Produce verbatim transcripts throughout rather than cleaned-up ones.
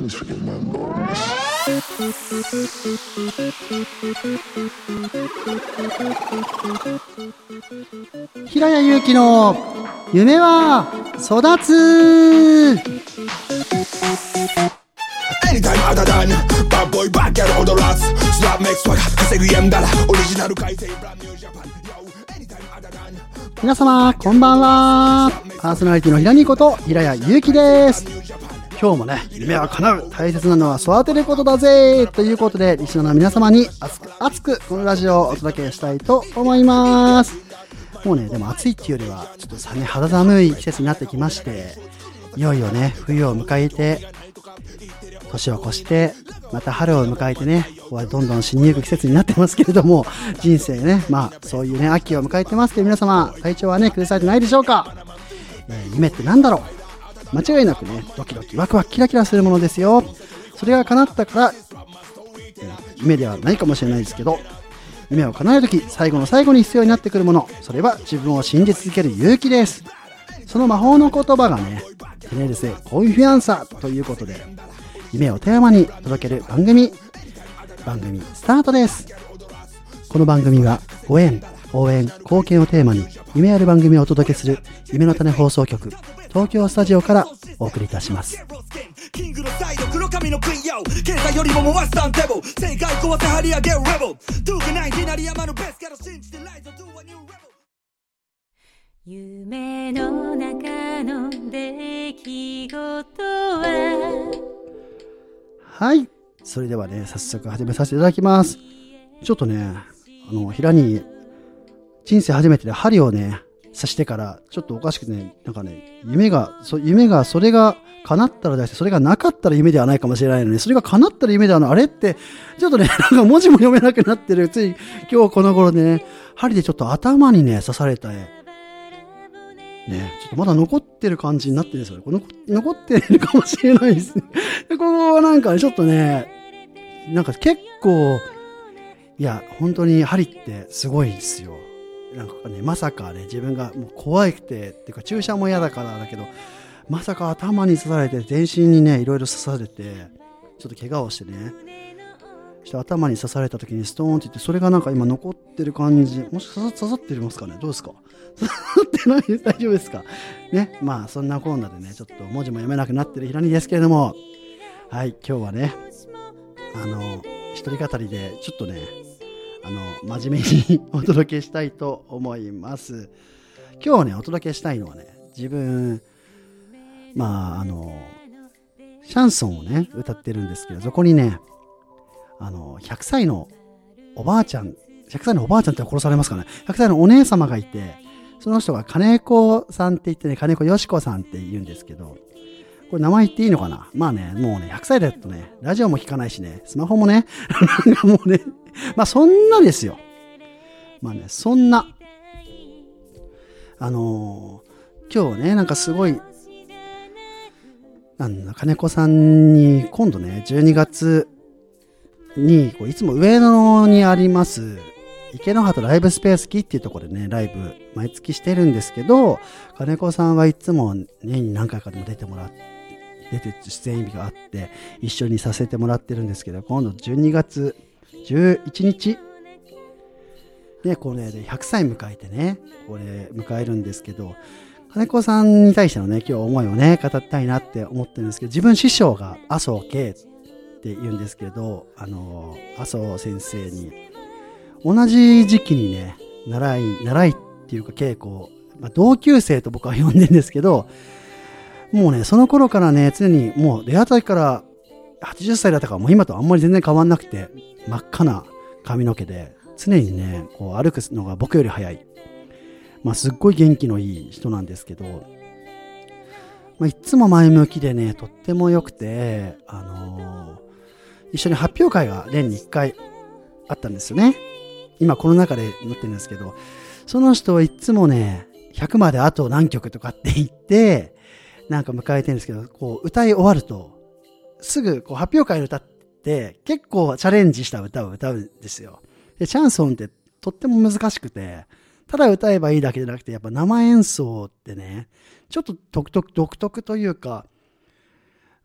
Please forgive my boldness. 平谷祐希の夢は育つ。皆様こんばんは。パーソナリティの平にこと平谷祐希です。今日もね、夢は叶う、大切なのは育てることだぜということで、リスナーの皆様に熱く熱くこのラジオをお届けしたいと思います。もうね、でも暑いっていうよりはちょっとさね、肌寒い季節になってきまして、いよいよね、冬を迎えて年を越してまた春を迎えてね、ここはどんどん死にゆく季節になってますけれども、人生ね、まあそういうね、秋を迎えてますけど、皆様体調はね、崩されてないでしょうか。えー、夢ってなんだろう。間違いなくね、ドキドキワクワクキラキラするものですよ。それが叶ったから、えー、夢ではないかもしれないですけど、夢を叶えるとき最後の最後に必要になってくるもの、それは自分を信じ続ける勇気です。その魔法の言葉がね、テネルセコンフィアンサということで、夢をテーマに届ける番組番組スタートです。この番組はご縁、応援、貢献をテーマに夢ある番組をお届けする夢の種放送局東京スタジオからお送りいたします。キングのサイド黒髪のクイーン経済よりも回すターンテーブル正解壊せ張り上げるレベルドゥークナインティナリ山のベースから信じてライトドゥーアニューレベル。夢の中の出来事は、はい、それではね、早速始めさせていただきます。ちょっとね、あの平に人生初めてで針をね刺してからちょっとおかしくてね、なんかね、夢がそ夢がそれが叶ったらだし、それがなかったら夢ではないかもしれないのに、それが叶ったら夢ではない、あれってちょっとね、なんか文字も読めなくなってる。つい今日この頃でね、針でちょっと頭にね刺されたね、ちょっとまだ残ってる感じになってるんですよね。この残ってるかもしれないですね。ここはなんかちょっとね、なんか結構、いや本当に針ってすごいですよ。なんかね、まさかね、自分がもう怖くてっていうか注射も嫌だからだけど、まさか頭に刺されて全身にねいろいろ刺されて、ちょっと怪我をしてね、そして頭に刺された時にストーンって言って、それがなんか今残ってる感じ。もし刺さ、刺さってますかね、どうですか。刺さってないです、大丈夫ですかね。まあそんなコーナーでね、ちょっと文字も読めなくなってる平にですけれども、はい、今日はね、あの一人語りでちょっとね、あの真面目にお届けしたいと思います。今日ね、お届けしたいのはね、自分まああのシャンソンをね歌ってるんですけど、そこにね、あのひゃくさいのおばあちゃん、ひゃくさいのおばあちゃんって殺されますかね。ひゃくさいのお姉様がいて、その人が金子さんって言ってね、金子よしこさんって言うんですけど、これ名前言っていいのかな。まあね、もうね、ひゃくさいだとね、ラジオも聞かないしね、スマホもね、なんかもうね、まあそんなですよ。まあね、そんな、あのー、今日ね、なんかすごい、なんだ、金子さんに今度ね、じゅうにがつに、こういつも上野にあります、池の端ライブスペースキーっていうところでね、ライブ毎月してるんですけど、金子さんはいつも年に何回かでも出てもらって、出て出演日があって一緒にさせてもらってるんですけど、今度じゅうにがつじゅういちにちね、これでひゃくさい迎えてね、これ迎えるんですけど、金子さんに対してのね、今日思いをね語りたいなって思ってるんですけど、自分師匠が麻生圭って言うんですけど、あの麻生先生に同じ時期にね習い習いっていうか稽古、まあ、同級生と僕は呼んでるんですけど、もうねその頃からね、常にもう出会った時からはちじゅっさいだったから、もう今とあんまり全然変わんなくて、真っ赤な髪の毛で常にねこう歩くのが僕より早い、まあすっごい元気のいい人なんですけど、まあ、いつも前向きでね、とっても良くて、あのー、一緒に発表会が年にいっかいあったんですよね。今この中で載ってるんですけど、その人はいつもねひゃくまであと何曲とかって言ってなんか迎えてるんですけど、こう歌い終わるとすぐこう発表会で歌って結構チャレンジした歌を歌うんですよ。でシャンソンってとっても難しくて、ただ歌えばいいだけじゃなくて、やっぱ生演奏ってねちょっと独特独特というか、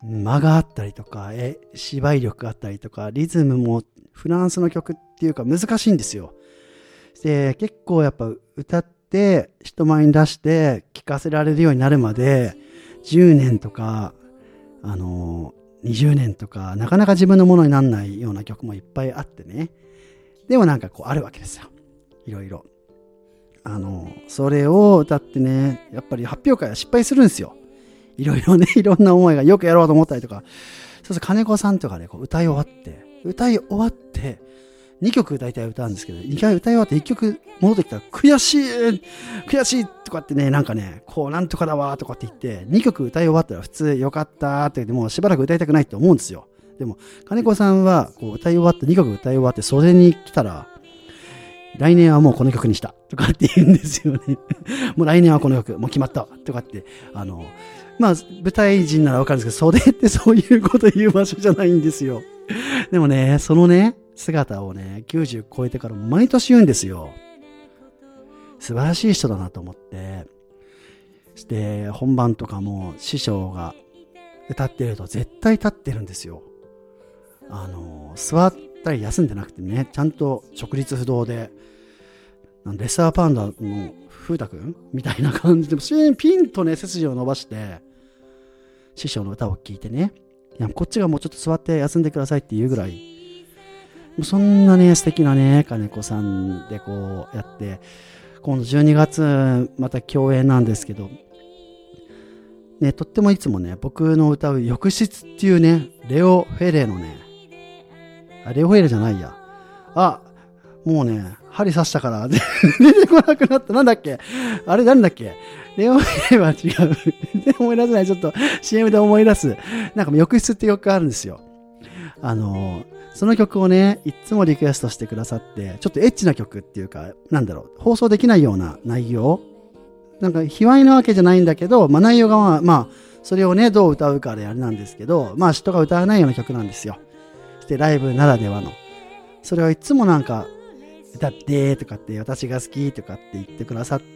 間があったりとか、え、芝居力があったりとか、リズムもフランスの曲っていうか難しいんですよ。で、結構やっぱ歌って人前に出して聴かせられるようになるまで、じゅうねんとか、あの、にじゅうねんとか、なかなか自分のものにならないような曲もいっぱいあってね。でもなんかこうあるわけですよ。いろいろ。あの、それを歌ってね、やっぱり発表会は失敗するんですよ。いろいろね、いろんな思いがよくやろうと思ったりとか。そうすると金子さんとかね、こう歌い終わって、歌い終わって、にきょく大体歌うんですけど、にかい歌い終わっていっきょく戻ってきたら、悔しい悔しいとかってね、なんかね、こうなんとかだわとかって言って、にきょく歌い終わったら普通よかったって言って、もうしばらく歌いたくないって思うんですよ。でも、金子さんはこう歌い終わって、にきょく歌い終わって袖に来たら、来年はもうこの曲にしたとかって言うんですよね。もう来年はこの曲、もう決まったとかって、あの、まあ、舞台人ならわかるんですけど、袖ってそういうこと言う場所じゃないんですよ。でもね、そのね、姿をね、きゅうじゅう超えてから毎年言うんですよ。素晴らしい人だなと思って。して、本番とかも師匠が歌ってると絶対立ってるんですよ。あの、座ったり休んでなくてね、ちゃんと直立不動で、レッサーパンダの風太くんみたいな感じで、ピンとね、背筋を伸ばして、師匠の歌を聴いてね、いやこっちがもうちょっと座って休んでくださいっていうぐらい、そんなね、素敵なね、金子さんでこうやって、今度じゅうにがつまた共演なんですけど、ね、とってもいつもね、僕の歌う浴室っていうね、レオ・フェレのね、あ、レオ・フェレじゃないや。あ、もうね、針刺したから出てこなくなった。なんだっけあれなんだっけレオ・フェレは違う。で思い出せない。ちょっと シーエム で思い出す。なんか浴室って曲があるんですよ。あのー、その曲をね、いつもリクエストしてくださって、ちょっとエッチな曲っていうか、なんだろう、放送できないような内容。なんか、卑猥なわけじゃないんだけど、まあ内容がまあ、まあ、それをね、どう歌うかであれなんですけど、まあ人が歌わないような曲なんですよ。そしてライブならではの。それをいつもなんか、歌ってとかって、私が好きとかって言ってくださって、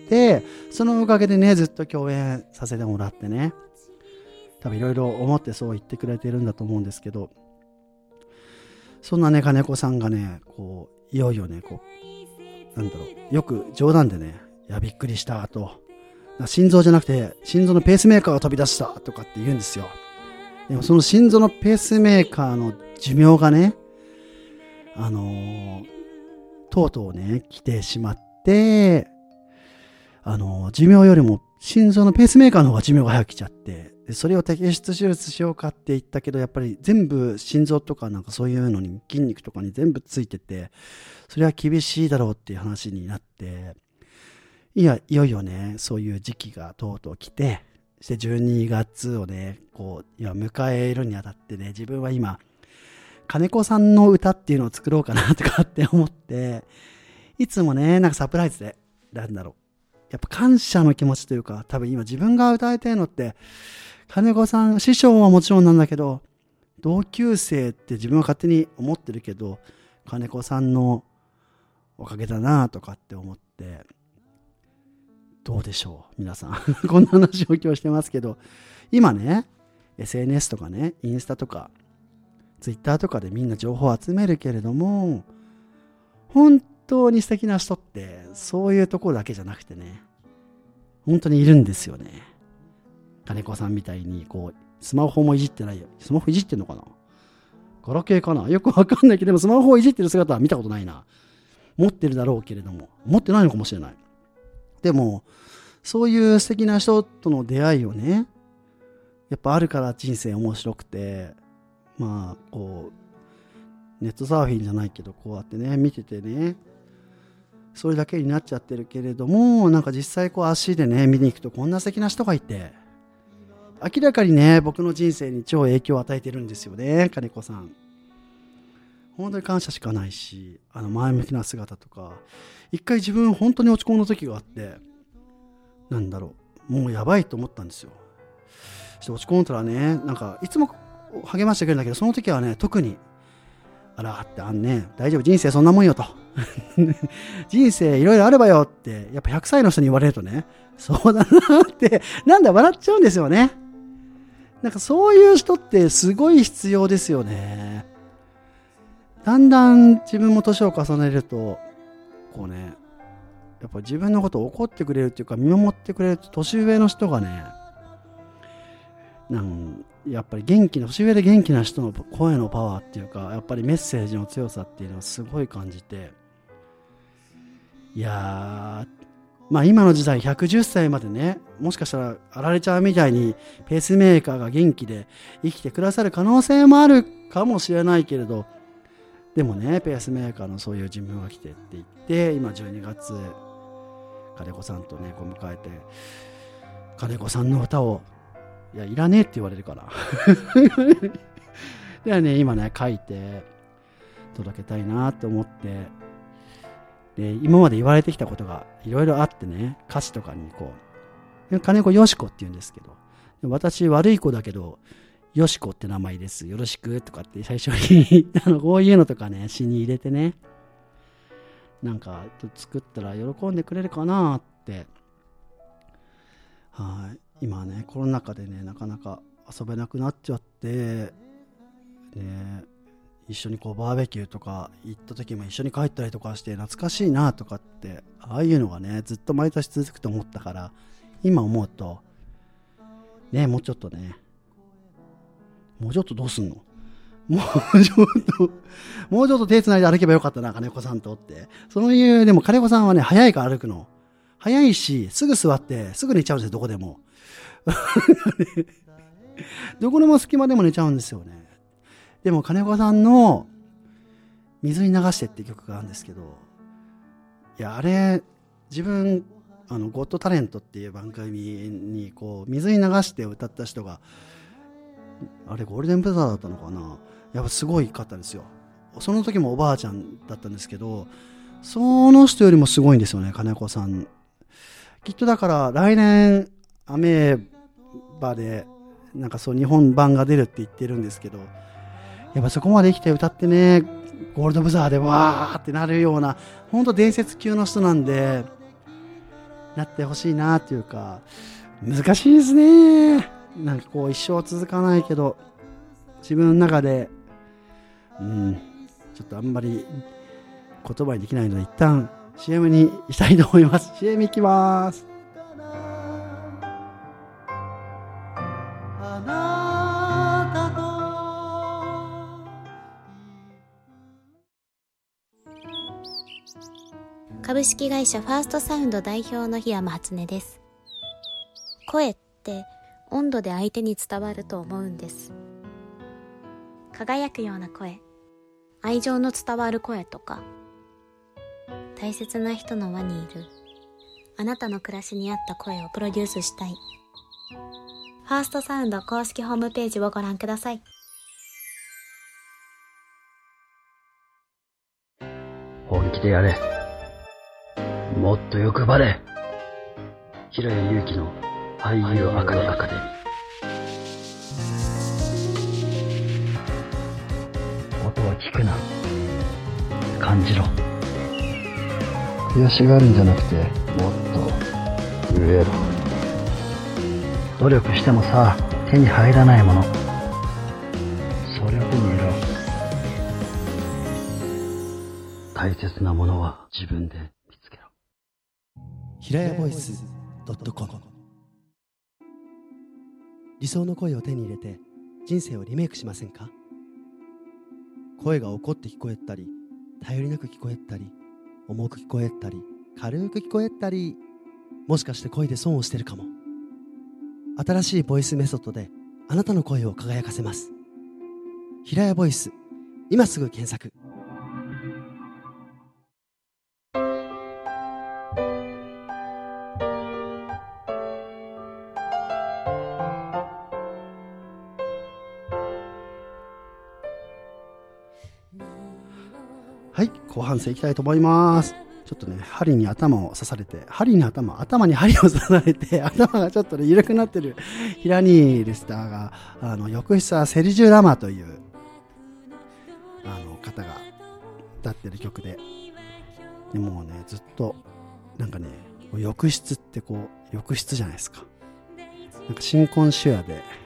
そのおかげでね、ずっと共演させてもらってね。多分いろいろ思ってそう言ってくれてるんだと思うんですけど、そんなね、金子さんがね、こう、いよいよね、こう、なんだろう、よく冗談でね、いや、びっくりしたと。心臓じゃなくて、心臓のペースメーカーが飛び出したとかって言うんですよ。でもその心臓のペースメーカーの寿命がね、あのー、とうとうね、来てしまって、あのー、寿命よりも心臓のペースメーカーの方が寿命が早く来ちゃって、でそれを摘出手術しようかって言ったけど、やっぱり全部心臓とかなんかそういうのに筋肉とかに全部ついてて、それは厳しいだろうっていう話になって、いや、いよいよね、そういう時期がとうとう来て、そしてじゅうにがつをね、こう、いや、迎えるにあたってね、自分は今、金子さんの歌っていうのを作ろうかなとかって思って、いつもね、なんかサプライズで、なんだろう。やっぱ感謝の気持ちというか、多分今自分が歌いたいのって、金子さん、師匠はもちろんなんだけど、同級生って自分は勝手に思ってるけど、金子さんのおかげだなとかって思って、どうでしょう皆さん。こんな話を今日してますけど、今ね、エスエヌエス とかね、インスタとか、ツイッターとかでみんな情報を集めるけれども、本当に素敵な人ってそういうところだけじゃなくてね、本当にいるんですよね。金子さんみたいにこうスマホもいじってないよ。スマホいじってんのかな、ガラケーかな、よくわかんないけど、でもスマホをいじってる姿は見たことないな。持ってるだろうけれども、持ってないのかもしれない。でもそういう素敵な人との出会いをね、やっぱあるから人生面白くて、まあこうネットサーフィンじゃないけど、こうやってね見ててね、それだけになっちゃってるけれども、なんか実際こう足でね見に行くとこんな素敵な人がいて、明らかにね僕の人生に超影響を与えてるんですよね、金子さん。本当に感謝しかないし、あの前向きな姿とか、一回自分本当に落ち込んだ時があって、なんだろう、もうやばいと思ったんですよ。そして落ち込んだらね、なんかいつも励ましてくれるんだけど、その時はね特に、あらってあんね、大丈夫、人生そんなもんよと人生いろいろあればよって、やっぱひゃくさいの人に言われるとね、そうだなってなんだ笑っちゃうんですよね。 なんかそういう人ってすごい必要ですよね。だんだん自分も年を重ねると、こうね、やっぱ自分のことを怒ってくれるっていうか、見守ってくれる年上の人がね、なんやっぱり元気な、年上で元気な人の声のパワーっていうか、やっぱりメッセージの強さっていうのはすごい感じて、いやー、まあ今の時代ひゃくじゅっさいまでね、もしかしたらあられちゃんみたいにペースメーカーが元気で生きてくださる可能性もあるかもしれないけれど、でもね、ペースメーカーのそういう寿命が来てって言って、今じゅうにがつ金子さんとねこう迎えて、金子さんの歌をいやいらねえって言われるからでね、今ね書いて届けたいなと思って、で今まで言われてきたことがいろいろあってね、歌詞とかにこう金子よしこって言うんですけど、私悪い子だけどよしこって名前ですよろしくとかって最初にあのこういうのとかね詩に入れてね、なんか作ったら喜んでくれるかなって。はい、今ねコロナ禍でねなかなか遊べなくなっちゃって、ね、一緒にこうバーベキューとか行った時も一緒に帰ったりとかして懐かしいなとかって、ああいうのがねずっと毎年続くと思ったから、今思うとね、もうちょっとねもうちょっとどうすんのもうちょっともうちょっと手つないで歩けばよかったな金子さんとって、そういう。でも金子さんはね早いから歩くの早いし、すぐ座ってすぐ寝ちゃうんですよ、どこでもどこでも隙間でも寝ちゃうんですよね。でも金子さんの水に流してって曲があるんですけど、いやあれ自分あのゴッドタレントっていう番組にこう水に流して歌った人が、あれゴールデンブザーだったのかな、やっぱすごい方ですよ。その時もおばあちゃんだったんですけど、その人よりもすごいんですよね、金子さん。きっとだから来年アメーバでなんかそう日本版が出るって言ってるんですけど、やっぱそこまで生きて歌ってね、ゴールドブザーでわーってなるような本当伝説級の人なんで、なってほしいなっていうか、難しいですね。なんかこう一生続かないけど、自分の中でうんちょっとあんまり言葉にできないので一旦 シーエム にしたいと思います。 シーエム 行きます。あなたと株式会社ファーストサウンド代表の檜山初音です。声って温度で相手に伝わると思うんです。輝くような声、愛情の伝わる声とか、大切な人の輪にいるあなたの暮らしに合った声をプロデュースしたい。ファーストサウンド公式ホームページをご覧ください。 本気でやれ。もっと欲張れ。平谷祐希の俳優アカデミー。音は聞くな、感じろ。悔しがるんじゃなくて、もっと震えろ。努力してもさ、手に入らないもの、それを手に入れろ。大切なものは自分で見つけろ。 平谷ボイス .com、 理想の声を手に入れて人生をリメイクしませんか？声が怒って聞こえたり、頼りなく聞こえたり、重く聞こえたり、軽く聞こえたり、もしかして声で損をしてるかも。新しいボイスメソッドであなたの声を輝かせます。平谷ボイス、今すぐ検索。はい、後半戦いきたいと思います。ちょっとね、針に頭を刺されて、針に頭、頭に針を刺されて、頭がちょっとね、緩くなってる平ニーレスターが、あの、浴室はセルジュ・ラマという、あの、方が歌ってる曲で、でもうね、ずっと、なんかね、浴室ってこう、浴室じゃないですか。なんか新婚シュアで、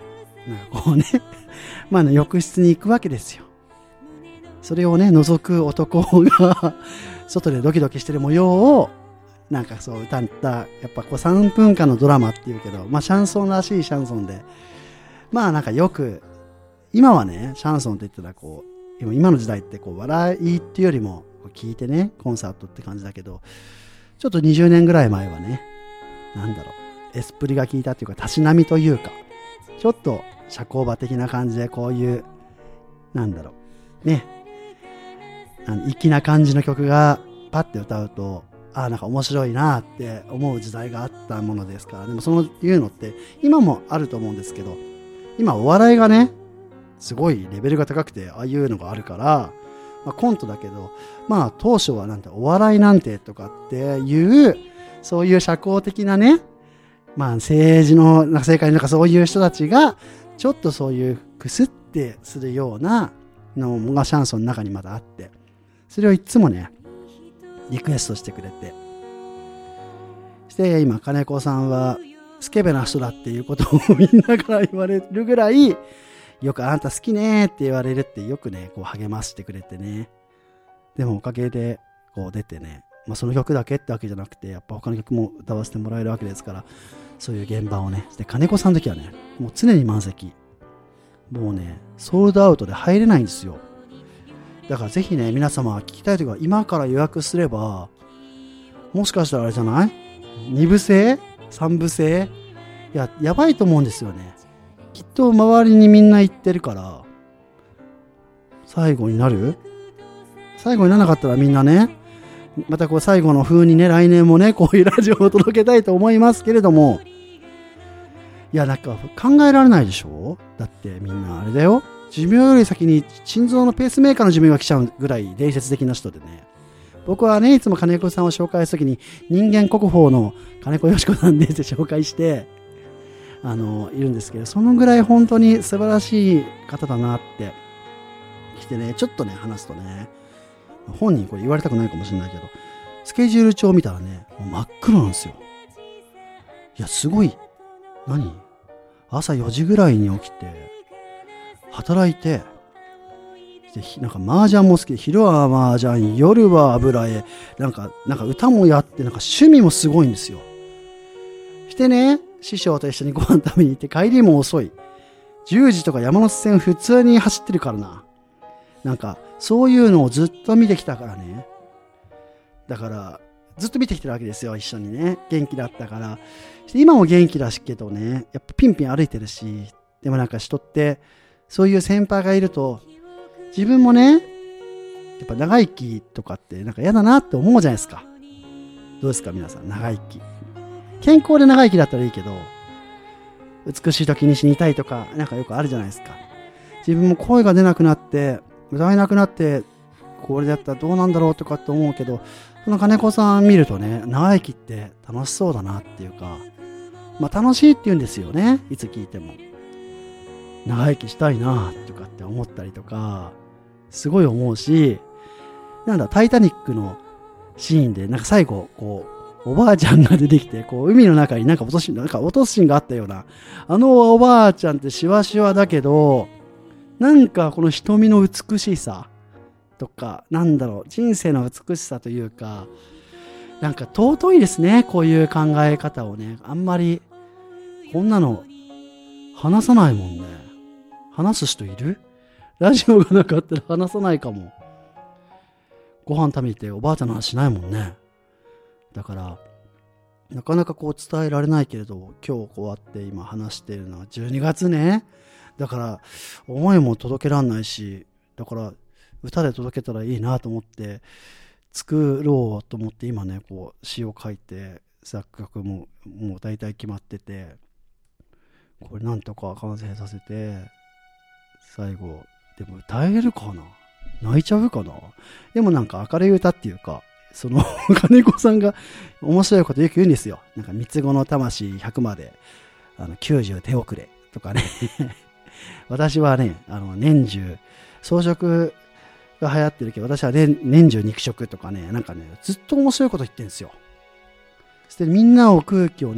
なんかこうね、まあね、浴室に行くわけですよ。それをね、覗く男が、外でドキドキしてる模様を、なんかそう歌った、やっぱこうさんぷんかんのドラマっていうけど、まあシャンソンらしいシャンソンで、まあなんかよく、今はね、シャンソンって言ったらこう、今の時代ってこう笑いっていうよりも聞いてね、コンサートって感じだけど、ちょっとにじゅうねんぐらい前はね、なんだろう、エスプリが効いたっていうか、たしなみというか、ちょっと社交場的な感じでこういう、なんだろう、ね、あの粋な感じの曲がパッて歌うと、ああなんか面白いなって思う時代があったものですから、でもそのいうのって今もあると思うんですけど、今お笑いがねすごいレベルが高くてああいうのがあるから、まあ、コントだけど、まあ当初はなんてお笑いなんてとかっていうそういう社交的なね、まあ政治の政界の中そういう人たちがちょっとそういうクスってするようなのがシャンソンの中にまだあって、それをいつもねリクエストしてくれて、して今金子さんはスケベな人だっていうことをみんなから言われるぐらい、よくあんた好きねって言われるってよくねこう励ましてくれてね。でもおかげでこう出てね、まあその曲だけってわけじゃなくて、やっぱ他の曲も歌わせてもらえるわけですから、そういう現場をね、で金子さんの時はねもう常に満席、もうねソールドアウトで入れないんですよ。だからぜひね皆様聞きたいときは今から予約すれば、もしかしたらあれじゃない、に部制さん部制、いややばいと思うんですよね。きっと周りにみんな行ってるから最後になる、最後にならなかったらみんなねまたこう最後の風にね来年もねこういうラジオを届けたいと思いますけれども、いやなんか考えられないでしょ。だってみんなあれだよ、寿命より先に心臓のペースメーカーの寿命が来ちゃうぐらい伝説的な人でね、僕はねいつも金子さんを紹介するときに人間国宝の金子よし子さんですって紹介してあのいるんですけど、そのぐらい本当に素晴らしい方だなって来てね、ちょっとね話すとね、本人これ言われたくないかもしれないけど、スケジュール帳見たらねもう真っ黒なんですよ。いやすごい、何朝よじぐらいに起きて働いて、でなんか麻雀も好きで、昼は麻雀、夜は油絵、なんかなんか歌もやって、なんか趣味もすごいんですよ。してね師匠と一緒にご飯食べに行って、帰りも遅い、じゅうじとか山手線普通に走ってるからな。なんかそういうのをずっと見てきたからね、だからずっと見てきてるわけですよ、一緒にね。元気だったから。今も元気だしけどね、やっぱピンピン歩いてるし、でもなんか人ってそういう先輩がいると自分もねやっぱ長生きとかってなんか嫌だなって思うじゃないですか。どうですか皆さん、長生き、健康で長生きだったらいいけど、美しい時に死にたいとかなんかよくあるじゃないですか。自分も声が出なくなって歌えなくなってこれだったらどうなんだろうとかって思うけど、その金子さん見るとね長生きって楽しそうだなっていうか、まあ楽しいって言うんですよね、いつ聞いても。長生きしたいなとかって思ったりとかすごい思うし、なんだタイタニックのシーンでなんか最後こうおばあちゃんが出てきてこう海の中になんか落としなんか落とすシーンがあったような、あのおばあちゃんってシワシワだけどなんかこの瞳の美しさとか、なんだろう人生の美しさというか、なんか尊いですね、こういう考え方をね。あんまりこんなの話さないもんね。話す人いる？ラジオがなかったら話さないかも。ご飯食べておばあちゃんの話しないもんね。だからなかなかこう伝えられないけれど、今日こうやって今話しているのはじゅうにがつね。だから思いも届けらんないし、だから歌で届けたらいいなと思って作ろうと思って今ねこう詩を書いて作曲ももう大体決まってて、これなんとか完成させて最後でも歌えるかな、泣いちゃうかな。でもなんか明るい歌っていうか、その金子さんが面白いことよく言うんですよ。なんか三つ子の魂ひゃくまであのきゅうじゅう手遅れとかね私はねあの年中草食が流行ってるけど、私は、ね、年中肉食とかね、なんかねずっと面白いこと言ってるんですよ。そしてみんなを空気をね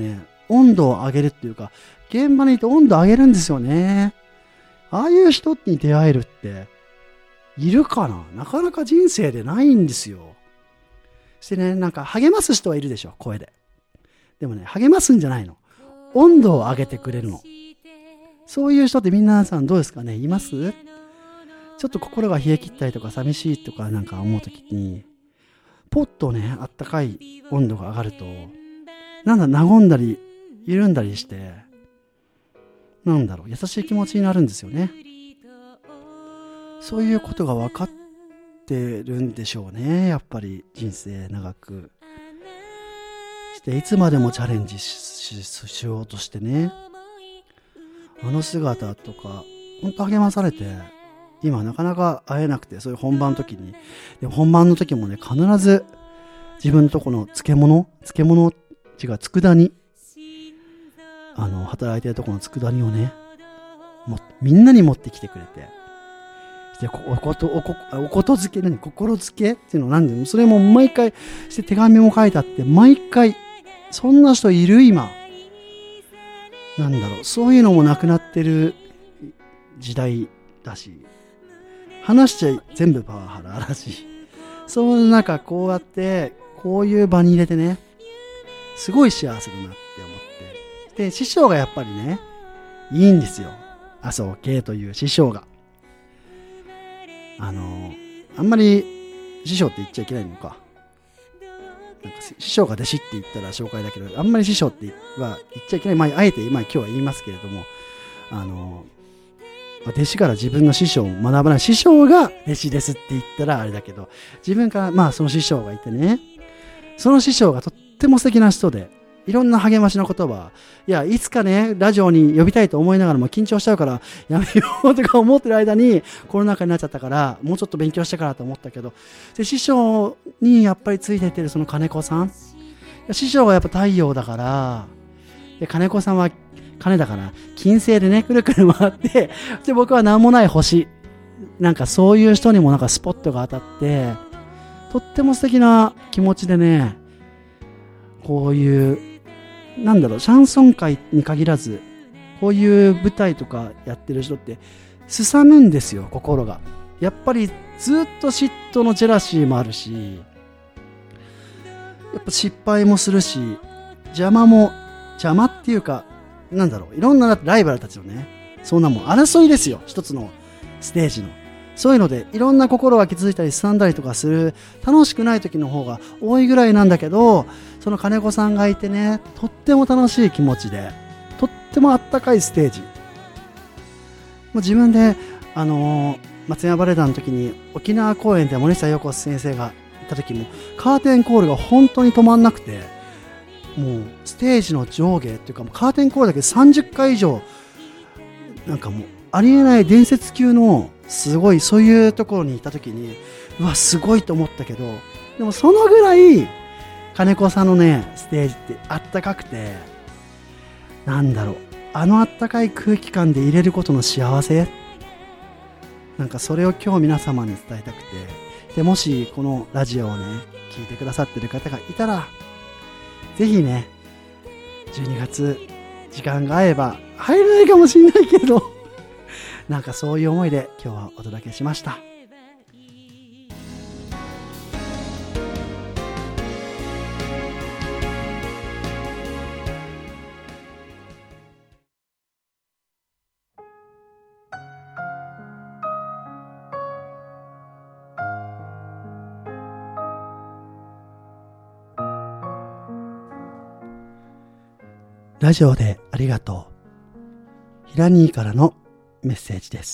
温度を上げるっていうか、現場にいて温度上げるんですよね。ああいう人に出会えるっているかな？なかなか人生でないんですよ。そしてね、なんか励ます人はいるでしょ、声で。でもね、励ますんじゃないの。温度を上げてくれるの。そういう人って皆さんどうですかね？います？ちょっと心が冷え切ったりとか寂しいとかなんか思うときに、ポッとね、あったかい温度が上がると、なんだ、和んだり、緩んだりして、なんだろう、優しい気持ちになるんですよね。そういうことが分かってるんでしょうね。やっぱり人生長くしていつまでもチャレンジ し, し, しようとしてね、あの姿とか本当励まされて、今なかなか会えなくて、そういう本番の時に、で本番の時もね、必ず自分のとこの漬物漬物違う佃煮、あの働いてるとこの佃煮をね、もみんなに持ってきてくれて、でおことおこおことづけ、何心づけっていうのなんで、それも毎回して手紙も書いてあって、毎回そんな人いる今、なんだろう、そういうのもなくなってる時代だし、話しちゃ全部パワハラだし、その中こうやってこういう場に入れてね、すごい幸せだなって思って、で師匠がやっぱりねいいんですよ。麻生圭という師匠が、あのあんまり師匠って言っちゃいけないのか、なんか師匠が弟子って言ったら紹介だけど、あんまり師匠っては言っちゃいけない。まああえて今今日は言いますけれども、あの弟子から自分の師匠を学ばない、師匠が弟子ですって言ったらあれだけど、自分からまあその師匠がいてね、その師匠がとっても素敵な人で、いろんな励ましの言葉、いやいつかねラジオに呼びたいと思いながらも緊張しちゃうからやめようとか思ってる間にコロナ禍になっちゃったから、もうちょっと勉強してからと思ったけど、で師匠にやっぱりついていってるその金子さん、師匠がやっぱ太陽だから、で金子さんは金だから金星でねくるくる回って、で僕は何もない星、なんかそういう人にもなんかスポットが当たって、とっても素敵な気持ちでね、こういうなんだろう、シャンソン界に限らずこういう舞台とかやってる人ってすさむんですよ、心が。やっぱりずっと嫉妬のジェラシーもあるし、やっぱ失敗もするし、邪魔も邪魔っていうか、なんだろう、いろんなライバルたちのね、そんなもん争いですよ、一つのステージの。そういうのでいろんな心が傷ついたりすさんだりとかする、楽しくない時の方が多いぐらいなんだけど、その金子さんがいてね、とっても楽しい気持ちで、とってもあったかいステージ。もう自分であのー、松山バレエ団の時に沖縄公演で森下陽子先生がいた時も、カーテンコールが本当に止まんなくて、もうステージの上下っていうか、もうカーテンコールだけでさんじゅっかい以上、なんかもうありえない伝説級のすごい、そういうところにいた時に、うわすごいと思ったけど、でもそのぐらい金子さんのねステージってあったかくて、なんだろう、あのあったかい空気感で入れることの幸せ、なんかそれを今日皆様に伝えたくて、でもしこのラジオをね聞いてくださってる方がいたら、ぜひねじゅうにがつ時間が合えば、入れないかもしれないけどなんかそういう思いで今日はお届けしました。ラジオでありがとう。ヒラニーからのメッセージです。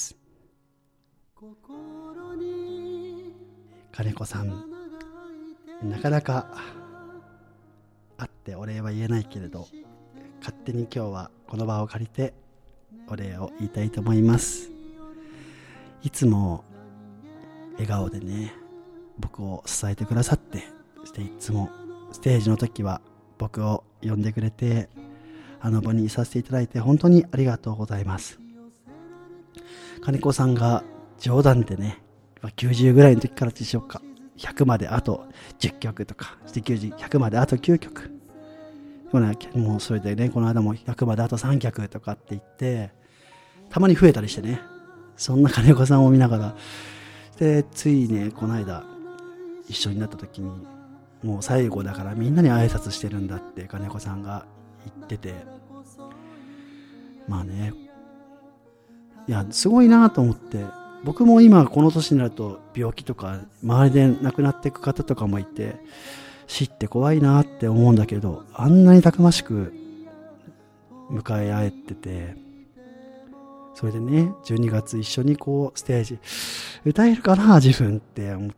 金子さん、なかなか会ってお礼は言えないけれど、勝手に今日はこの場を借りてお礼を言いたいと思います。いつも笑顔でね僕を支えてくださって、そしていつもステージの時は僕を呼んでくれて、あの場にいさせていただいて本当にありがとうございます。金子さんが冗談でね、きゅうじゅうぐらいの時からでしょうか、ひゃくまであとじゅっきょくとかして、きゅうじゅう、ひゃくまであときゅうきょく、 このもうそれでね、この間もひゃくまであとさん脚とかって言ってたまに増えたりしてね、そんな金子さんを見ながらで、ついねこの間一緒になった時に、もう最後だからみんなに挨拶してるんだって金子さんが言ってて、まあね、いやすごいなと思って、僕も今この年になると病気とか周りで亡くなっていく方とかもいて、死って怖いなって思うんだけど、あんなにたくましく迎え合えてて、それでねじゅうにがつ一緒にこうステージ歌えるかな自分って思って、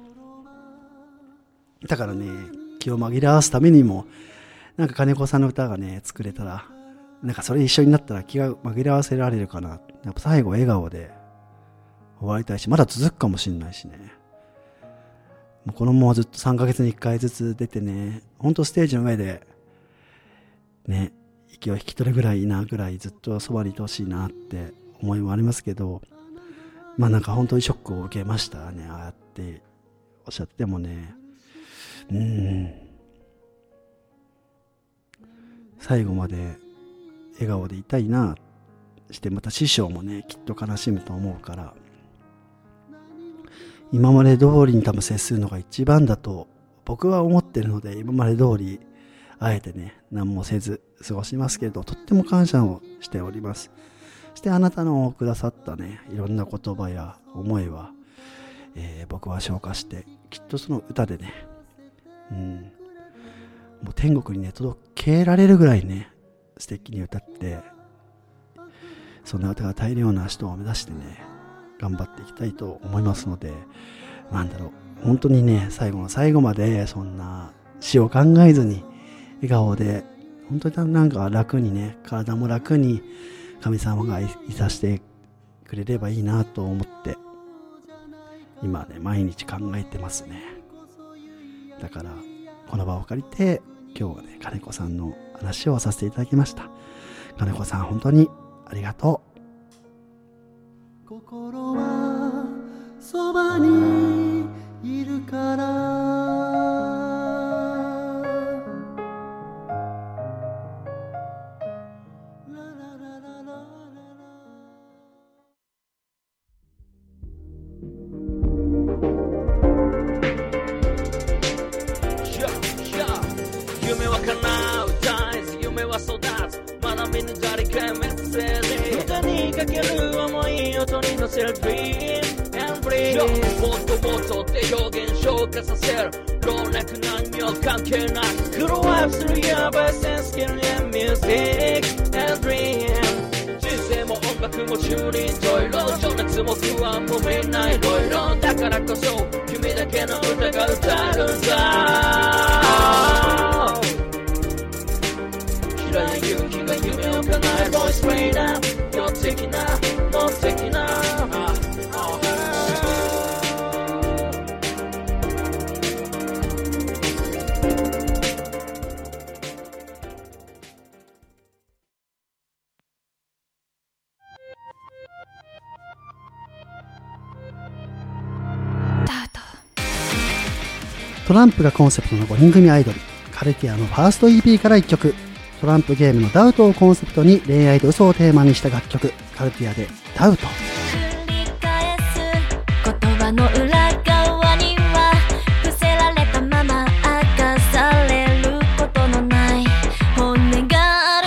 だからね気を紛らわすためにもなんか金子さんの歌がね作れたら、なんかそれ一緒になったら気が紛らわせられるかな。やっぱ最後笑顔で終わりたいし、まだ続くかもしれないしね。もうこのままずっとさんかげつにいっかいずつ出てね、ほんとステージの上でね息を引き取るぐらいいいなぐらいずっとそばにいてほしいなって思いもありますけど、まあなんか本当にショックを受けましたね。ああやっておっしゃってもね、うーん最後まで笑顔でいたいなして、また師匠もねきっと悲しむと思うから、今まで通りに多分接するのが一番だと僕は思ってるので、今まで通りあえてね何もせず過ごしますけど、とっても感謝をしております。そしてあなたのくださったねいろんな言葉や思いは、えー、僕は消化して、きっとその歌でね、うん、もう天国にね届けられるぐらいね素敵に歌って、そんな歌が大量な人を目指してね頑張っていきたいと思いますので、なんだろう、本当にね最後の最後までそんな死を考えずに笑顔で、本当になんか楽にね、体も楽に神様がいさしてくれればいいなと思って今ね毎日考えてますね。だからこの場を借りて今日はね金子さんの話をさせていただきました。金子さん本当にありがとう。心はそばにいるから夢は叶う絶えず夢は育つ、まだ見ぬ誰かへメッセージ、歌にかける思い音に乗せる Dream and Breathe、 もっともっとって表現消化させる、老若男女関係なくグローアップするヤバいセンスキルやミュージック and Dream、 人生も音楽も中にいろいろ、情熱も不安もみんないろいろ、だからこそ君だけの歌が歌えるんだ。平井勇気が夢を叶える Voice Trainer、 の的なの的な、 トランプがコンセプトのごにん組アイドル、カルティアのファースト イーピー からいっきょく、トランプゲームのダウトをコンセプトに恋愛と嘘をテーマにした楽曲、カルティアでダウト。 繰り返す言葉の裏側には伏せられたまま明かされることのない本音がある。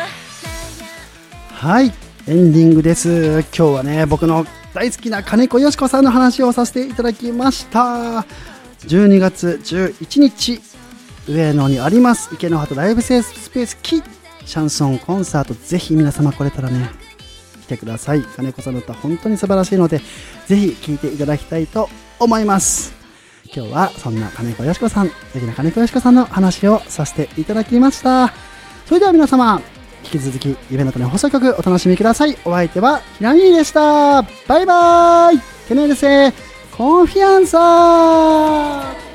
はい、エンディングです。今日はね僕の大好きな金子よしこさんの話をさせていただきました。じゅうにがつじゅういちにち上野にあります池の端ライブスペースキシャンソンコンサート、ぜひ皆様来れたらね来てください。金子さんの歌本当に素晴らしいのでぜひ聴いていただきたいと思います。今日はそんな金子よしこさん、素敵な金子よしこさんの話をさせていただきました。それでは皆様引き続き夢の種放送局お楽しみください。お相手はひなみでした。バイバーイ。テネルセコンフィアンサー。